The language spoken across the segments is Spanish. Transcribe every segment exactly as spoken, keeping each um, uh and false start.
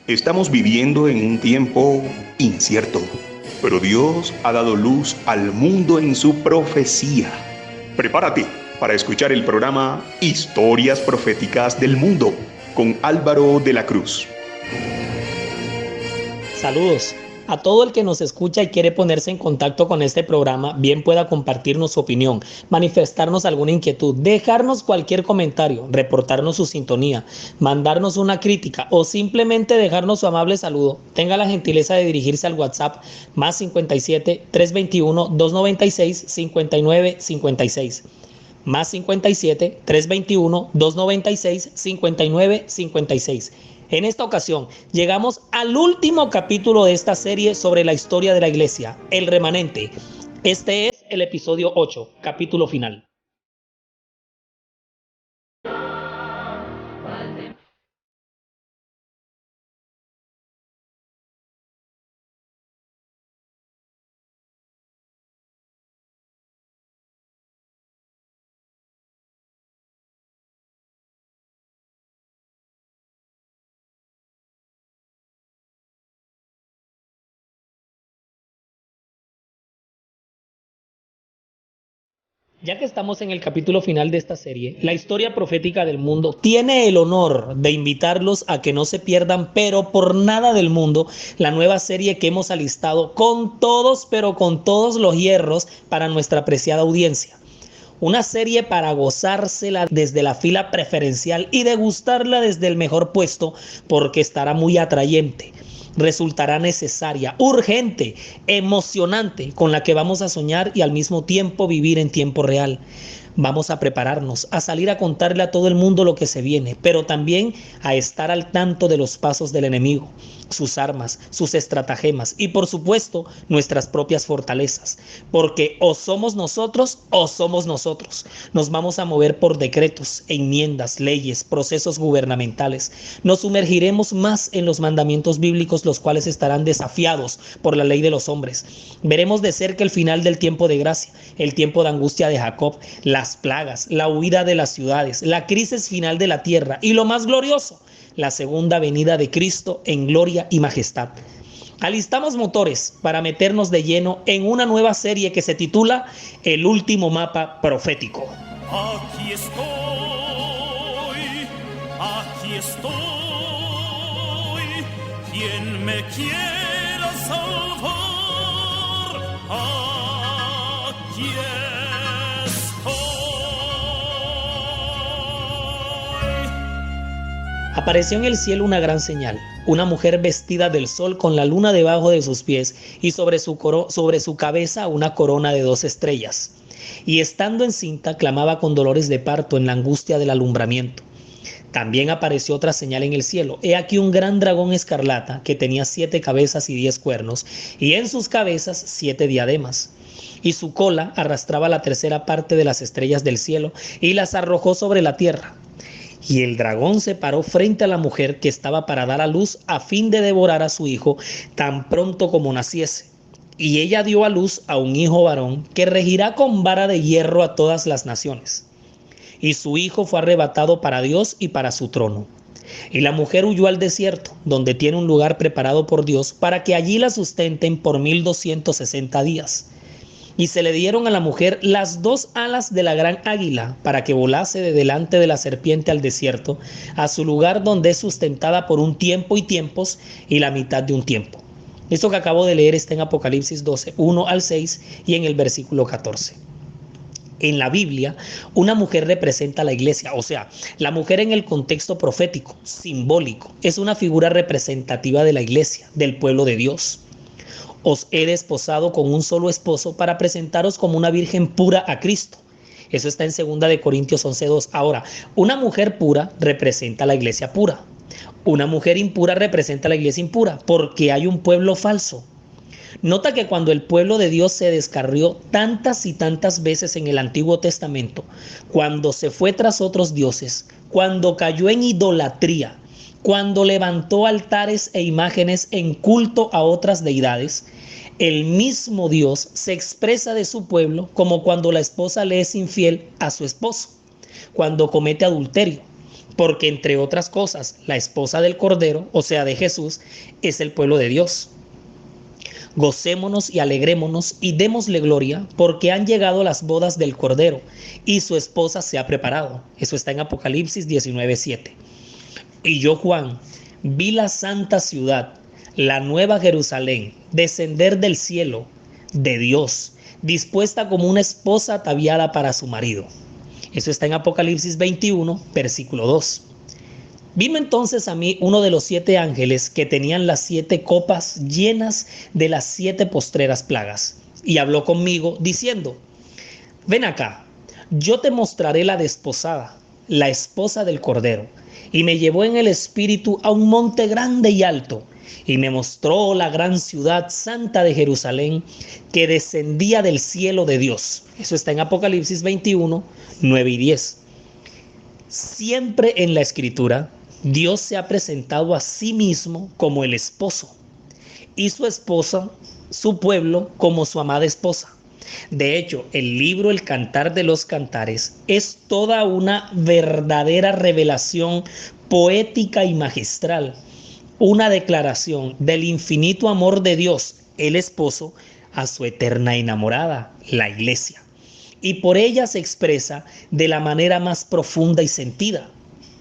Estamos viviendo en un tiempo incierto, pero Dios ha dado luz al mundo en su profecía. Prepárate para escuchar el programa Historias Proféticas del Mundo con Álvaro de la Cruz. Saludos. A todo el que nos escucha y quiere ponerse en contacto con este programa, bien pueda compartirnos su opinión, manifestarnos alguna inquietud, dejarnos cualquier comentario, reportarnos su sintonía, mandarnos una crítica o simplemente dejarnos su amable saludo. Tenga la gentileza de dirigirse al WhatsApp más cincuenta y siete, trescientos veintiuno, doscientos noventa y seis, cincuenta y nueve cincuenta y seis. Más cincuenta y siete, trescientos veintiuno, doscientos noventa y seis, cincuenta y nueve cincuenta y seis. En esta ocasión llegamos al último capítulo de esta serie sobre la historia de la iglesia, el remanente. Este es el episodio ocho, capítulo final. Ya que estamos en el capítulo final de esta serie, la historia profética del mundo tiene el honor de invitarlos a que no se pierdan, pero por nada del mundo, la nueva serie que hemos alistado con todos, pero con todos los hierros para nuestra apreciada audiencia. Una serie para gozársela desde la fila preferencial y degustarla desde el mejor puesto, porque estará muy atrayente. Resultará necesaria, urgente, emocionante, con la que vamos a soñar y al mismo tiempo vivir en tiempo real. Vamos a prepararnos, a salir a contarle a todo el mundo lo que se viene, pero también a estar al tanto de los pasos del enemigo, sus armas, sus estratagemas y por supuesto nuestras propias fortalezas, porque o somos nosotros o somos nosotros. Nos vamos a mover por decretos, enmiendas, leyes, procesos gubernamentales. Nos sumergiremos más en los mandamientos bíblicos, los cuales estarán desafiados por la ley de los hombres. Veremos de cerca el final del tiempo de gracia, el tiempo de angustia de Jacob, las plagas, la huida de las ciudades, la crisis final de la tierra y lo más glorioso, la segunda venida de Cristo en gloria y majestad. Alistamos motores para meternos de lleno en una nueva serie que se titula El último mapa profético. Aquí estoy, aquí estoy, quien me quiera salvar, aquí estoy. Apareció en el cielo una gran señal, una mujer vestida del sol con la luna debajo de sus pies y sobre su, coro- sobre su cabeza una corona de dos estrellas. Y estando encinta clamaba con dolores de parto en la angustia del alumbramiento. También apareció otra señal en el cielo. He aquí un gran dragón escarlata que tenía siete cabezas y diez cuernos, y en sus cabezas siete diademas. Y su cola arrastraba la tercera parte de las estrellas del cielo y las arrojó sobre la tierra. Y el dragón se paró frente a la mujer que estaba para dar a luz a fin de devorar a su hijo tan pronto como naciese. Y ella dio a luz a un hijo varón que regirá con vara de hierro a todas las naciones. Y su hijo fue arrebatado para Dios y para su trono. Y la mujer huyó al desierto, donde tiene un lugar preparado por Dios para que allí la sustenten por mil doscientos sesenta días. Y se le dieron a la mujer las dos alas de la gran águila para que volase de delante de la serpiente al desierto, a su lugar donde es sustentada por un tiempo y tiempos y la mitad de un tiempo. Esto que acabo de leer está en Apocalipsis doce, uno al seis y en el versículo catorce. En la Biblia, una mujer representa a la iglesia, o sea, la mujer en el contexto profético, simbólico, es una figura representativa de la iglesia, del pueblo de Dios. Os he desposado con un solo esposo para presentaros como una virgen pura a Cristo. Eso está en segunda de Corintios once dos. Ahora, una mujer pura representa a la iglesia pura. Una mujer impura representa a la iglesia impura, porque hay un pueblo falso. Nota que cuando el pueblo de Dios se descarrió tantas y tantas veces en el Antiguo Testamento, cuando se fue tras otros dioses, cuando cayó en idolatría, cuando levantó altares e imágenes en culto a otras deidades, el mismo Dios se expresa de su pueblo como cuando la esposa le es infiel a su esposo, cuando comete adulterio, porque entre otras cosas, la esposa del Cordero, o sea, de Jesús, es el pueblo de Dios. Gocémonos y alegrémonos y démosle gloria, porque han llegado las bodas del Cordero y su esposa se ha preparado. Eso está en Apocalipsis diecinueve siete. Y yo, Juan, vi la santa ciudad, la nueva Jerusalén, descender del cielo de Dios, dispuesta como una esposa ataviada para su marido. Eso está en Apocalipsis veintiuno, versículo dos. Vino entonces a mí uno de los siete ángeles que tenían las siete copas llenas de las siete postreras plagas, y habló conmigo diciendo: ven acá, yo te mostraré la desposada, la esposa del Cordero. Y me llevó en el espíritu a un monte grande y alto, y me mostró la gran ciudad santa de Jerusalén, que descendía del cielo de Dios. Eso está en Apocalipsis veintiuno, nueve y diez. Siempre en la Escritura, Dios se ha presentado a sí mismo como el esposo, y su esposa, su pueblo, como su amada esposa. De hecho, el libro El Cantar de los Cantares es toda una verdadera revelación poética y magistral, una declaración del infinito amor de Dios, el esposo, a su eterna enamorada, la iglesia. Y por ella se expresa de la manera más profunda y sentida.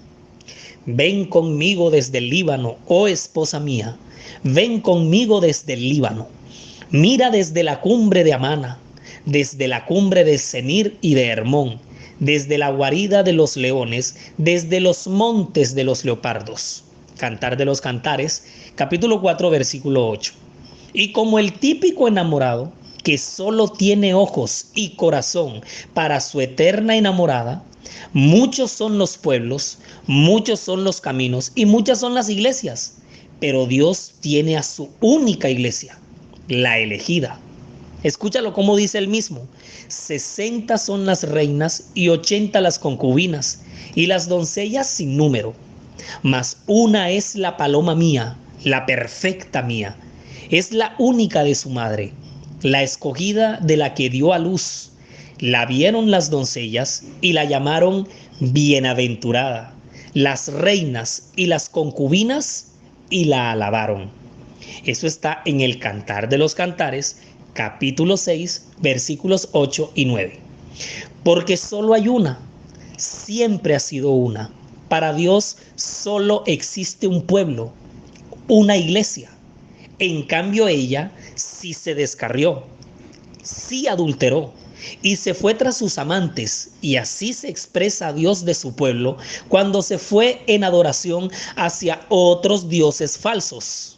Ven conmigo desde el Líbano, oh esposa mía, ven conmigo desde el Líbano. Mira desde la cumbre de Amana, desde la cumbre de Senir y de Hermón, desde la guarida de los leones, desde los montes de los leopardos. Cantar de los Cantares, capítulo cuatro, versículo ocho. Y como el típico enamorado, que solo tiene ojos y corazón para su eterna enamorada, muchos son los pueblos, muchos son los caminos y muchas son las iglesias, pero Dios tiene a su única iglesia, la elegida. Escúchalo como dice él mismo: sesenta son las reinas y ochenta las concubinas, y las doncellas sin número. Mas una es la paloma mía, la perfecta mía, es la única de su madre, la escogida de la que dio a luz. La vieron las doncellas y la llamaron bienaventurada, las reinas y las concubinas, y la alabaron. Eso está en el Cantar de los Cantares, capítulo seis, versículos ocho y nueve. Porque solo hay una, siempre ha sido una. Para Dios solo existe un pueblo, una iglesia. En cambio ella sí se descarrió, sí adulteró y se fue tras sus amantes, y así se expresa a Dios de su pueblo cuando se fue en adoración hacia otros dioses falsos.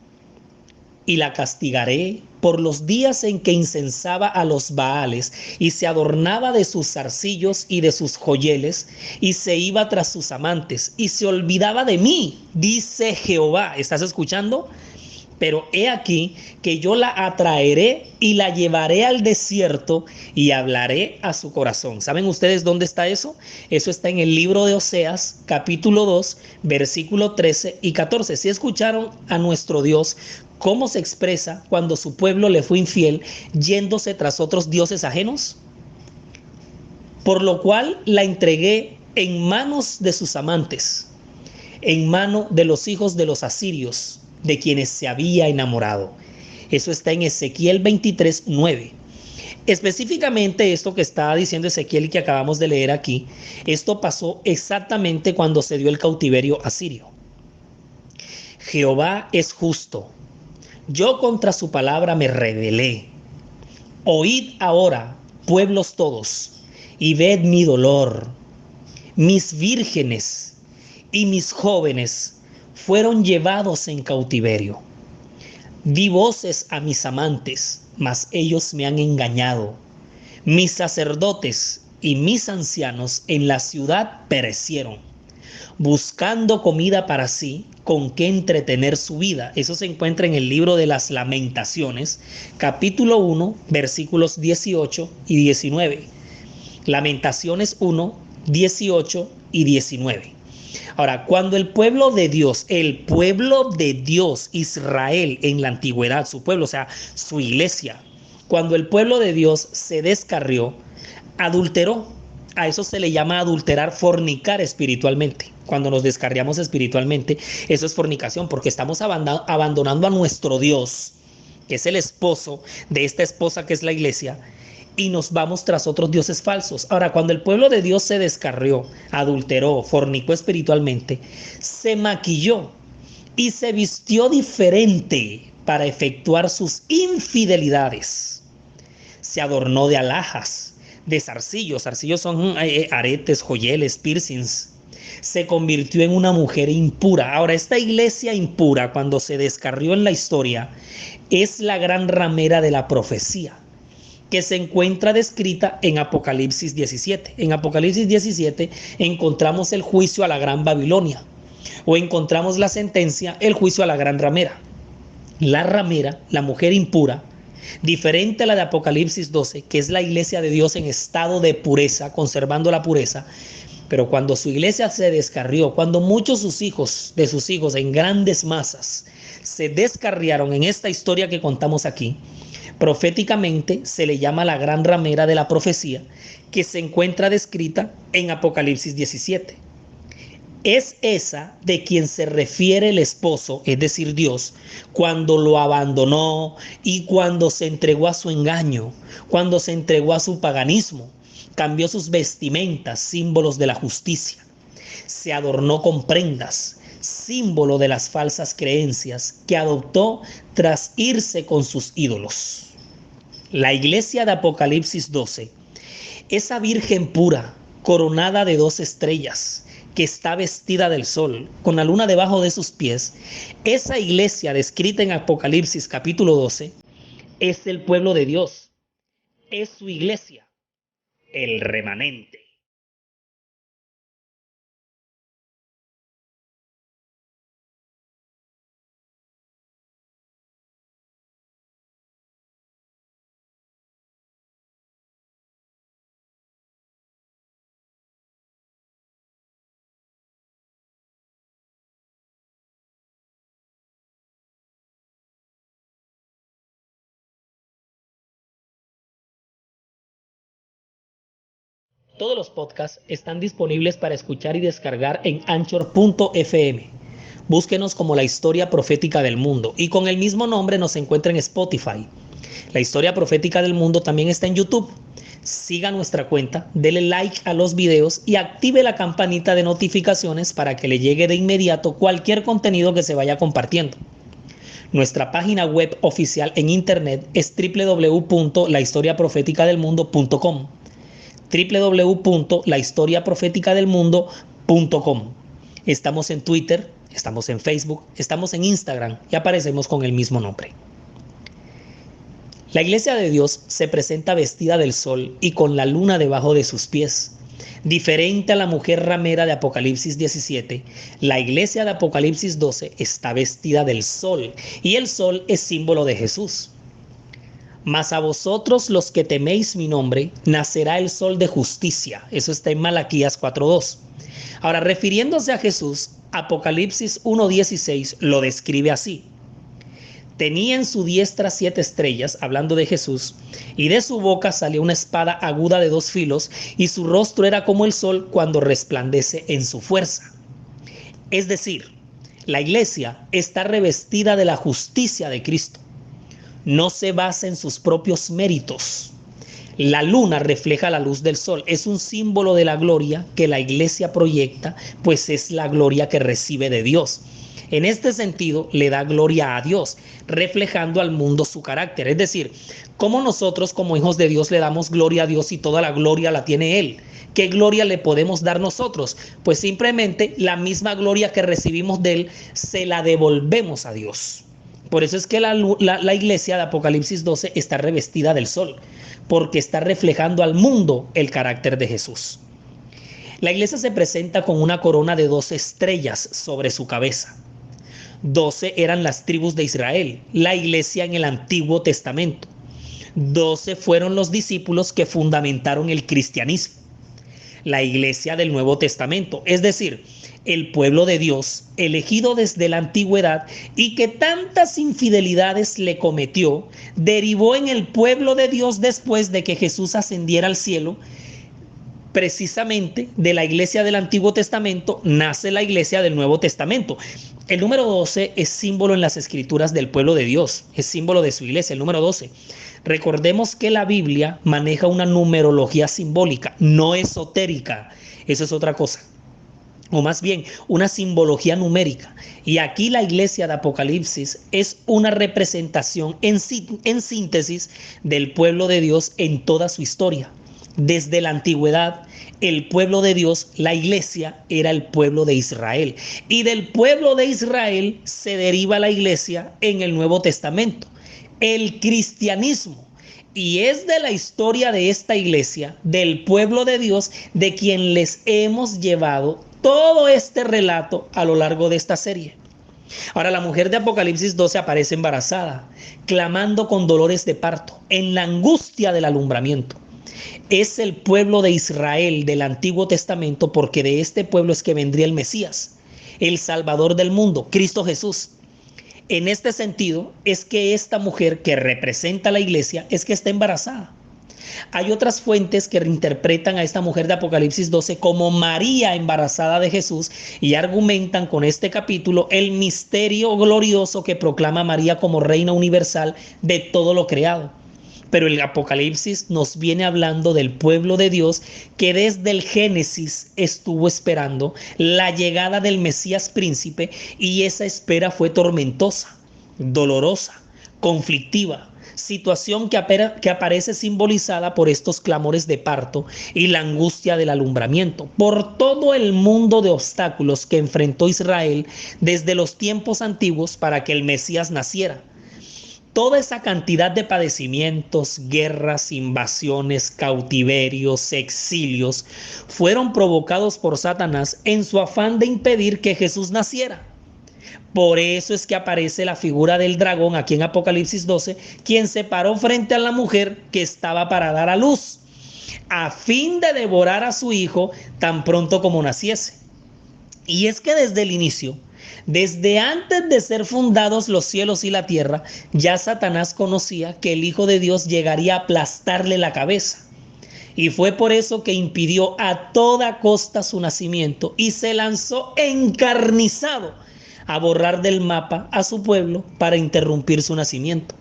Y la castigaré por los días en que incensaba a los Baales y se adornaba de sus zarcillos y de sus joyeles, y se iba tras sus amantes y se olvidaba de mí, dice Jehová. ¿Estás escuchando? Pero he aquí que yo la atraeré y la llevaré al desierto y hablaré a su corazón. ¿Saben ustedes dónde está eso? Eso está en el libro de Oseas, capítulo dos, versículo trece y catorce. ¿Sí escucharon a nuestro Dios cómo se expresa cuando su pueblo le fue infiel, yéndose tras otros dioses ajenos? Por lo cual la entregué en manos de sus amantes, en mano de los hijos de los asirios, de quienes se había enamorado. Eso está en Ezequiel veintitrés, nueve. Específicamente esto que está diciendo Ezequiel y que acabamos de leer aquí, esto pasó exactamente cuando se dio el cautiverio asirio. Jehová es justo. Yo contra su palabra me rebelé. Oíd ahora, pueblos todos, y ved mi dolor. Mis vírgenes y mis jóvenes fueron llevados en cautiverio. Di voces a mis amantes, mas ellos me han engañado. Mis sacerdotes y mis ancianos en la ciudad perecieron, buscando comida para sí, con qué entretener su vida. Eso se encuentra en el libro de las Lamentaciones, capítulo uno, versículos dieciocho y diecinueve. Lamentaciones uno, dieciocho y diecinueve. Ahora, cuando el pueblo de Dios, el pueblo de Dios, Israel en la antigüedad, su pueblo, o sea, su iglesia, cuando el pueblo de Dios se descarrió, adulteró, A eso se le llama adulterar, fornicar espiritualmente. Cuando nos descarriamos espiritualmente, eso es fornicación, porque estamos abandonando a nuestro Dios, que es el esposo de esta esposa que es la iglesia, y nos vamos tras otros dioses falsos. Ahora, cuando el pueblo de Dios se descarrió, adulteró, fornicó espiritualmente, se maquilló y se vistió diferente para efectuar sus infidelidades. Se adornó de alhajas, de zarcillos. Zarcillos son eh, aretes, joyeles, piercings. Se convirtió en una mujer impura. Ahora, esta iglesia impura, cuando se descarrió en la historia, es la gran ramera de la profecía, que se encuentra descrita en Apocalipsis diecisiete. En Apocalipsis diecisiete encontramos el juicio a la gran Babilonia, o encontramos la sentencia, el juicio a la gran ramera. La ramera, la mujer impura, diferente a la de Apocalipsis doce, que es la iglesia de Dios en estado de pureza, conservando la pureza, pero cuando su iglesia se descarrió, cuando muchos sus hijos, de sus hijos en grandes masas, se descarriaron en esta historia que contamos aquí, proféticamente se le llama la gran ramera de la profecía, que se encuentra descrita en Apocalipsis diecisiete. Es esa de quien se refiere el esposo, es decir, Dios, cuando lo abandonó y cuando se entregó a su engaño, cuando se entregó a su paganismo, cambió sus vestimentas, símbolos de la justicia, se adornó con prendas, símbolo de las falsas creencias que adoptó tras irse con sus ídolos. La iglesia de Apocalipsis doce, esa virgen pura, coronada de dos estrellas, que está vestida del sol, con la luna debajo de sus pies, esa iglesia descrita en Apocalipsis capítulo doce, es el pueblo de Dios, es su iglesia, el remanente. Todos los podcasts están disponibles para escuchar y descargar en anchor punto f m. Búsquenos como La Historia Profética del Mundo y con el mismo nombre nos encuentra en Spotify. La Historia Profética del Mundo también está en YouTube. Siga nuestra cuenta, dele like a los videos y active la campanita de notificaciones para que le llegue de inmediato cualquier contenido que se vaya compartiendo. Nuestra página web oficial en internet es doble u doble u doble u punto la historia profética del mundo punto com. doble u doble u doble u punto la historia profética del mundo punto com. Estamos en Twitter, estamos en Facebook, estamos en Instagram y aparecemos con el mismo nombre. La iglesia de Dios se presenta vestida del sol y con la luna debajo de sus pies. Diferente a la mujer ramera de Apocalipsis diecisiete, la iglesia de Apocalipsis doce está vestida del sol y el sol es símbolo de Jesús. Mas a vosotros los que teméis mi nombre, nacerá el sol de justicia. Eso está en Malaquías cuatro dos. Ahora, refiriéndose a Jesús, Apocalipsis uno dieciséis lo describe así. Tenía en su diestra siete estrellas, hablando de Jesús, y de su boca salía una espada aguda de dos filos, y su rostro era como el sol cuando resplandece en su fuerza. Es decir, la iglesia está revestida de la justicia de Cristo. No se basa en sus propios méritos. La luna refleja la luz del sol. Es un símbolo de la gloria que la iglesia proyecta, pues es la gloria que recibe de Dios. En este sentido, le da gloria a Dios, reflejando al mundo su carácter. Es decir, ¿cómo nosotros como hijos de Dios le damos gloria a Dios y toda la gloria la tiene Él? ¿Qué gloria le podemos dar nosotros? Pues simplemente la misma gloria que recibimos de Él se la devolvemos a Dios. Por eso es que la, la, la iglesia de Apocalipsis doce está revestida del sol, porque está reflejando al mundo el carácter de Jesús. La iglesia se presenta con una corona de doce estrellas sobre su cabeza. Doce eran las tribus de Israel, la iglesia en el Antiguo Testamento. Doce fueron los discípulos que fundamentaron el cristianismo. La iglesia del Nuevo Testamento, es decir, el pueblo de Dios, elegido desde la antigüedad y que tantas infidelidades le cometió, derivó en el pueblo de Dios después de que Jesús ascendiera al cielo Precisamente de la iglesia del Antiguo Testamento nace la iglesia del Nuevo Testamento. El número doce es símbolo en las escrituras del pueblo de Dios, es símbolo de su iglesia, el número doce. Recordemos que la Biblia maneja una numerología simbólica, no esotérica, eso es otra cosa. O más bien, una simbología numérica. Y aquí la iglesia de Apocalipsis es una representación en, en síntesis del pueblo de Dios en toda su historia. Desde la antigüedad, el pueblo de Dios, la iglesia, era el pueblo de Israel. Y del pueblo de Israel se deriva la iglesia en el Nuevo Testamento, el cristianismo. Y es de la historia de esta iglesia, del pueblo de Dios, de quien les hemos llevado todo este relato a lo largo de esta serie. Ahora, la mujer de Apocalipsis doce aparece embarazada, clamando con dolores de parto, en la angustia del alumbramiento. Es el pueblo de Israel del Antiguo Testamento, porque de este pueblo es que vendría el Mesías, el Salvador del mundo, Cristo Jesús. En este sentido, es que esta mujer que representa a la iglesia es que está embarazada. Hay otras fuentes que reinterpretan a esta mujer de Apocalipsis doce como María embarazada de Jesús y argumentan con este capítulo el misterio glorioso que proclama María como reina universal de todo lo creado. Pero el Apocalipsis nos viene hablando del pueblo de Dios que desde el Génesis estuvo esperando la llegada del Mesías príncipe, y esa espera fue tormentosa, dolorosa, conflictiva, situación que, apare- que aparece simbolizada por estos clamores de parto y la angustia del alumbramiento, por todo el mundo de obstáculos que enfrentó Israel desde los tiempos antiguos para que el Mesías naciera. Toda esa cantidad de padecimientos, guerras, invasiones, cautiverios, exilios, fueron provocados por Satanás en su afán de impedir que Jesús naciera. Por eso es que aparece la figura del dragón aquí en Apocalipsis doce, quien se paró frente a la mujer que estaba para dar a luz, a fin de devorar a su hijo tan pronto como naciese. Y es que desde el inicio, desde antes de ser fundados los cielos y la tierra, ya Satanás conocía que el Hijo de Dios llegaría a aplastarle la cabeza. Y fue por eso que impidió a toda costa su nacimiento y se lanzó encarnizado a borrar del mapa a su pueblo para interrumpir su nacimiento.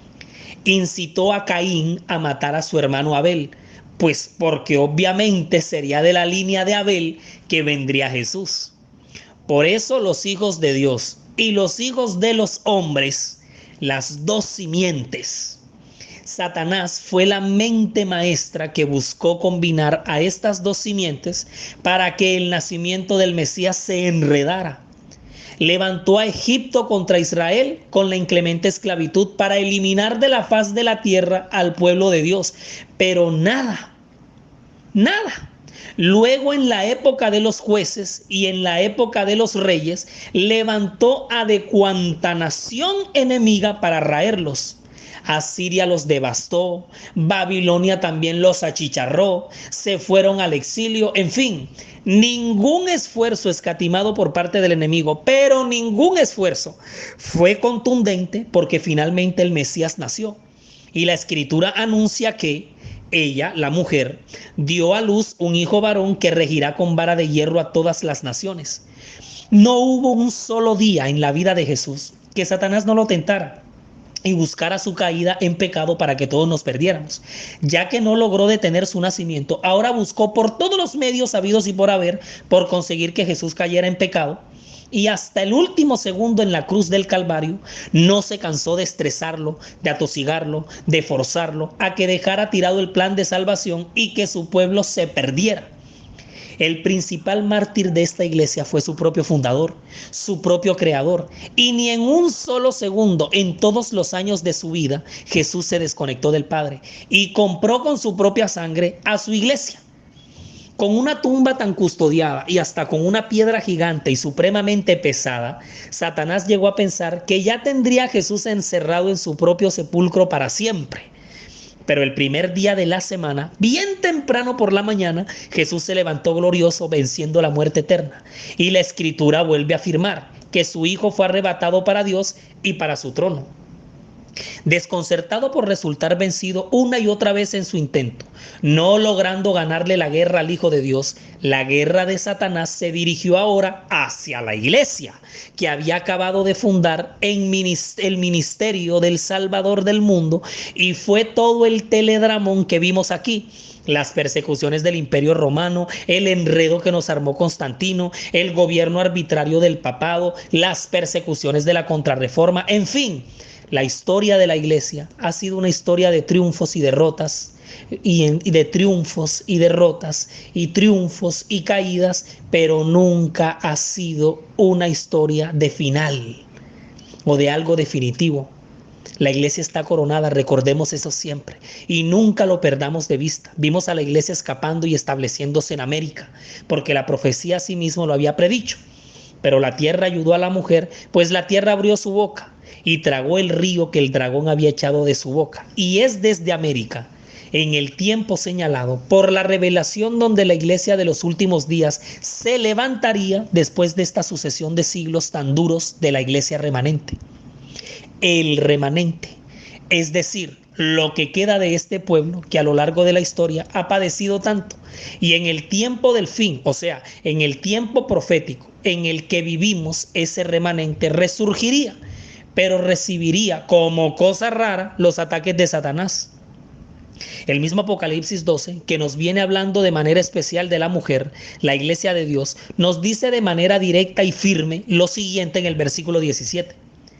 Incitó a Caín a matar a su hermano Abel, pues porque obviamente sería de la línea de Abel que vendría Jesús. Por eso los hijos de Dios y los hijos de los hombres, las dos simientes. Satanás fue la mente maestra que buscó combinar a estas dos simientes para que el nacimiento del Mesías se enredara. Levantó a Egipto contra Israel con la inclemente esclavitud para eliminar de la faz de la tierra al pueblo de Dios. Pero nada, nada. Luego, en la época de los jueces y en la época de los reyes, levantó a de cuanta nación enemiga para raerlos. Asiria los devastó, Babilonia también los achicharró, se fueron al exilio, en fin, ningún esfuerzo escatimado por parte del enemigo, pero ningún esfuerzo fue contundente, porque finalmente el Mesías nació. Y la Escritura anuncia que ella, la mujer, dio a luz un hijo varón que regirá con vara de hierro a todas las naciones. No hubo un solo día en la vida de Jesús que Satanás no lo tentara y buscara su caída en pecado para que todos nos perdiéramos. Ya que no logró detener su nacimiento, ahora buscó por todos los medios habidos y por haber por conseguir que Jesús cayera en pecado. Y hasta el último segundo en la cruz del Calvario no se cansó de estresarlo, de atosigarlo, de forzarlo a que dejara tirado el plan de salvación y que su pueblo se perdiera. El principal mártir de esta iglesia fue su propio fundador, su propio creador. Y ni en un solo segundo en todos los años de su vida Jesús se desconectó del Padre y compró con su propia sangre a su iglesia. Con una tumba tan custodiada y hasta con una piedra gigante y supremamente pesada, Satanás llegó a pensar que ya tendría a Jesús encerrado en su propio sepulcro para siempre. Pero el primer día de la semana, bien temprano por la mañana, Jesús se levantó glorioso, venciendo la muerte eterna. Y la Escritura vuelve a afirmar que su Hijo fue arrebatado para Dios y para su trono. Desconcertado por resultar vencido una y otra vez en su intento, no logrando ganarle la guerra al Hijo de Dios, la guerra de Satanás se dirigió ahora hacia la iglesia, que había acabado de fundar en el ministerio del Salvador del mundo, y fue todo el teledramón que vimos aquí. Las persecuciones del Imperio Romano, el enredo que nos armó Constantino, el gobierno arbitrario del papado, las persecuciones de la Contrarreforma, en fin. La historia de la iglesia ha sido una historia de triunfos y derrotas, y, en, y de triunfos y derrotas, y triunfos y caídas, pero nunca ha sido una historia de final o de algo definitivo. La iglesia está coronada, recordemos eso siempre, y nunca lo perdamos de vista. Vimos a la iglesia escapando y estableciéndose en América, porque la profecía a sí mismo lo había predicho. Pero la tierra ayudó a la mujer, pues la tierra abrió su boca y tragó el río que el dragón había echado de su boca. Y es desde América, en el tiempo señalado, por la revelación donde la iglesia de los últimos días se levantaría después de esta sucesión de siglos tan duros de la iglesia remanente. El remanente, es decir, lo que queda de este pueblo que a lo largo de la historia ha padecido tanto, y en el tiempo del fin, o sea, en el tiempo profético en el que vivimos, ese remanente resurgiría, pero recibiría como cosa rara los ataques de Satanás. El mismo Apocalipsis doce, que nos viene hablando de manera especial de la mujer, la iglesia de Dios, nos dice de manera directa y firme lo siguiente en el versículo diecisiete.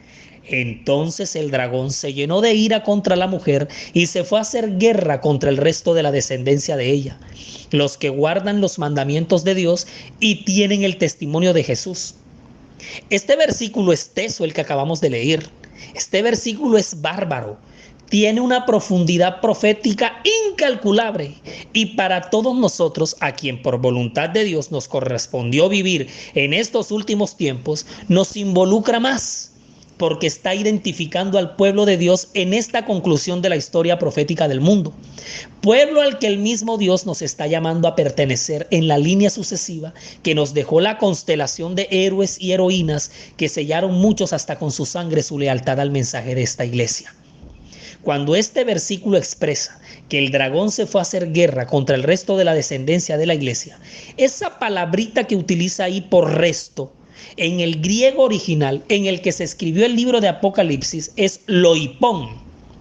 Entonces el dragón se llenó de ira contra la mujer y se fue a hacer guerra contra el resto de la descendencia de ella, los que guardan los mandamientos de Dios y tienen el testimonio de Jesús. Este versículo es teso, el que acabamos de leer. Este versículo es bárbaro. Tiene una profundidad profética incalculable, y para todos nosotros, a quien por voluntad de Dios nos correspondió vivir en estos últimos tiempos, nos involucra más, porque está identificando al pueblo de Dios en esta conclusión de la historia profética del mundo. Pueblo al que el mismo Dios nos está llamando a pertenecer en la línea sucesiva que nos dejó la constelación de héroes y heroínas que sellaron muchos hasta con su sangre su lealtad al mensaje de esta iglesia. Cuando este versículo expresa que el dragón se fue a hacer guerra contra el resto de la descendencia de la iglesia, esa palabrita que utiliza ahí por resto, en el griego original en el que se escribió el libro de Apocalipsis, es loipón.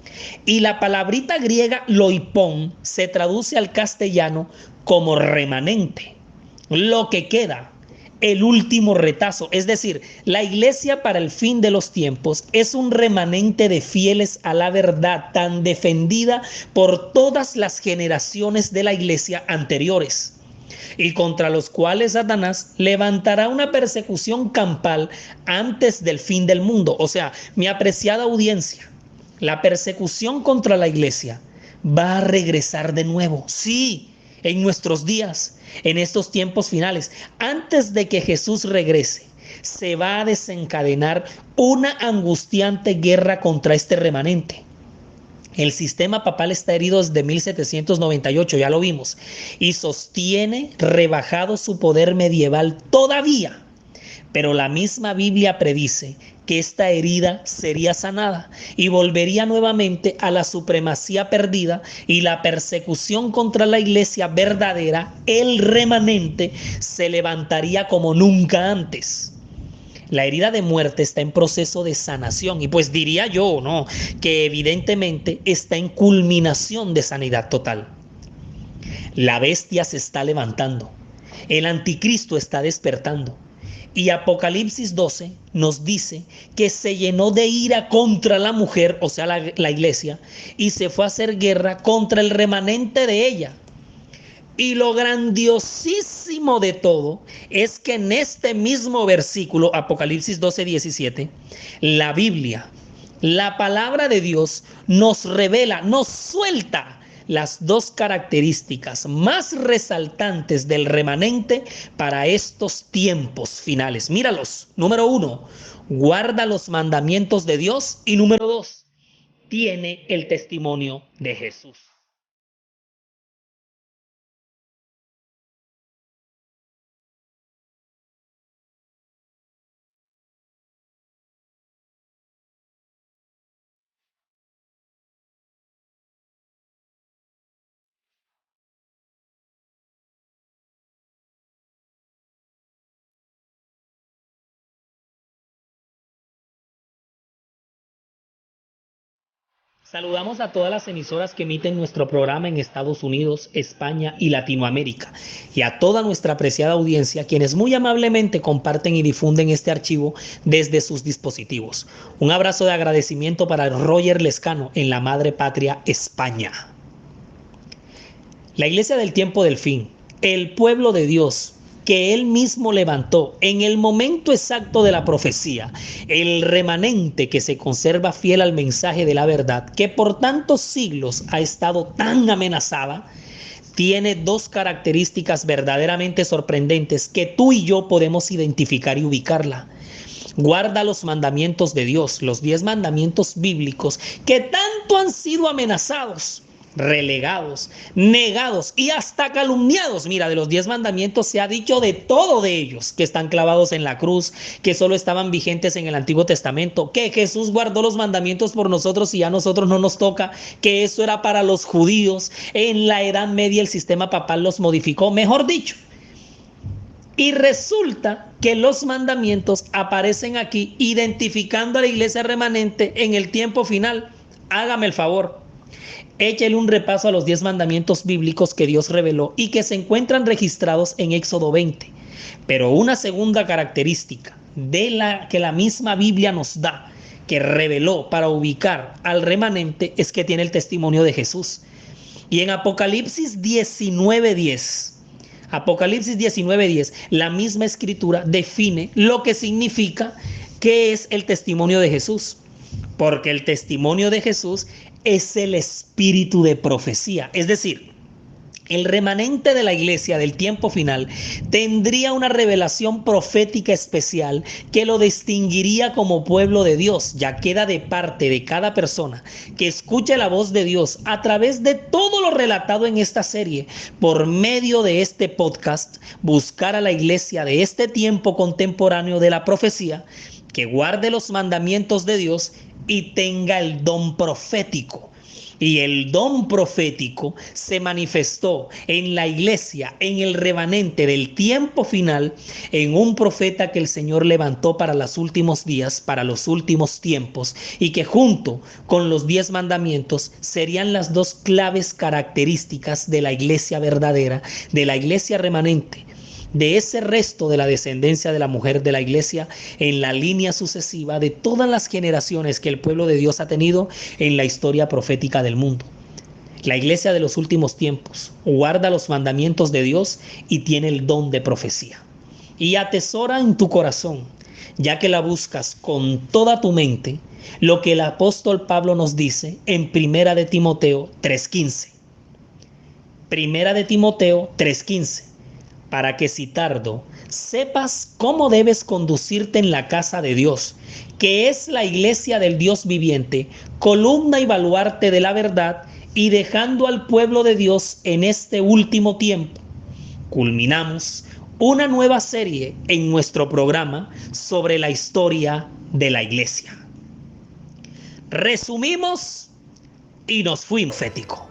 Y la palabrita griega loipón se traduce al castellano como remanente, lo que queda, el último retazo. Es decir, la iglesia para el fin de los tiempos es un remanente de fieles a la verdad tan defendida por todas las generaciones de la iglesia anteriores, y contra los cuales Satanás levantará una persecución campal antes del fin del mundo. O sea, mi apreciada audiencia, la persecución contra la iglesia va a regresar de nuevo. Sí, en nuestros días, en estos tiempos finales, antes de que Jesús regrese, se va a desencadenar una angustiante guerra contra este remanente. El sistema papal está herido desde mil setecientos noventa y ocho, ya lo vimos, y sostiene rebajado su poder medieval todavía. Pero la misma Biblia predice que esta herida sería sanada y volvería nuevamente a la supremacía perdida, y la persecución contra la iglesia verdadera, el remanente, se levantaría como nunca antes. La herida de muerte está en proceso de sanación, y pues diría yo, ¿no?, que evidentemente está en culminación de sanidad total. La bestia se está levantando, el anticristo está despertando, y Apocalipsis doce nos dice que se llenó de ira contra la mujer, o sea, la, la iglesia, y se fue a hacer guerra contra el remanente de ella. Y lo grandiosísimo de todo es que en este mismo versículo, Apocalipsis doce, diecisiete, la Biblia, la palabra de Dios, nos revela, nos suelta las dos características más resaltantes del remanente para estos tiempos finales. Míralos. Número uno, guarda los mandamientos de Dios, y número dos, tiene el testimonio de Jesús. Saludamos a todas las emisoras que emiten nuestro programa en Estados Unidos, España y Latinoamérica, y a toda nuestra apreciada audiencia, quienes muy amablemente comparten y difunden este archivo desde sus dispositivos. Un abrazo de agradecimiento para Roger Lescano en la madre patria España. La Iglesia del Tiempo del Fin, el pueblo de Dios, que Él mismo levantó en el momento exacto de la profecía, el remanente que se conserva fiel al mensaje de la verdad, que por tantos siglos ha estado tan amenazada, tiene dos características verdaderamente sorprendentes que tú y yo podemos identificar y ubicarla. Guarda los mandamientos de Dios, los diez mandamientos bíblicos, que tanto han sido amenazados, relegados, negados y hasta calumniados. Mira, de los diez mandamientos se ha dicho de todo de ellos, que están clavados en la cruz, que solo estaban vigentes en el Antiguo Testamento, que Jesús guardó los mandamientos por nosotros y a nosotros no nos toca, que eso era para los judíos. En la Edad Media el sistema papal los modificó, mejor dicho. Y resulta que los mandamientos aparecen aquí identificando a la iglesia remanente en el tiempo final. Hágame el favor. Échale un repaso a los diez mandamientos bíblicos que Dios reveló y que se encuentran registrados en Éxodo veinte. Pero una segunda característica de la que la misma Biblia nos da, que reveló para ubicar al remanente, es que tiene el testimonio de Jesús. Y en Apocalipsis diecinueve diez, Apocalipsis diecinueve diez, la misma escritura define lo que significa que es el testimonio de Jesús. Porque el testimonio de Jesús es el espíritu de profecía. Es decir, el remanente de la iglesia del tiempo final tendría una revelación profética especial que lo distinguiría como pueblo de Dios. Ya queda de parte de cada persona que escuche la voz de Dios a través de todo lo relatado en esta serie, por medio de este podcast, buscar a la iglesia de este tiempo contemporáneo de la profecía, que guarde los mandamientos de Dios y tenga el don profético. Y el don profético se manifestó en la iglesia, en el remanente del tiempo final, en un profeta que el Señor levantó para los últimos días, para los últimos tiempos, y que junto con los diez mandamientos serían las dos claves características de la iglesia verdadera, de la iglesia remanente, de ese resto de la descendencia de la mujer de la iglesia en la línea sucesiva de todas las generaciones que el pueblo de Dios ha tenido en la historia profética del mundo. La iglesia de los últimos tiempos guarda los mandamientos de Dios y tiene el don de profecía. Y atesora en tu corazón, ya que la buscas con toda tu mente, lo que el apóstol Pablo nos dice en Primera de Timoteo tres quince. Primera de Timoteo tres quince. Para que si tardo, sepas cómo debes conducirte en la casa de Dios, que es la iglesia del Dios viviente, columna y baluarte de la verdad, y dejando al pueblo de Dios en este último tiempo. Culminamos una nueva serie en nuestro programa sobre la historia de la iglesia. Resumimos y nos fuimos profético.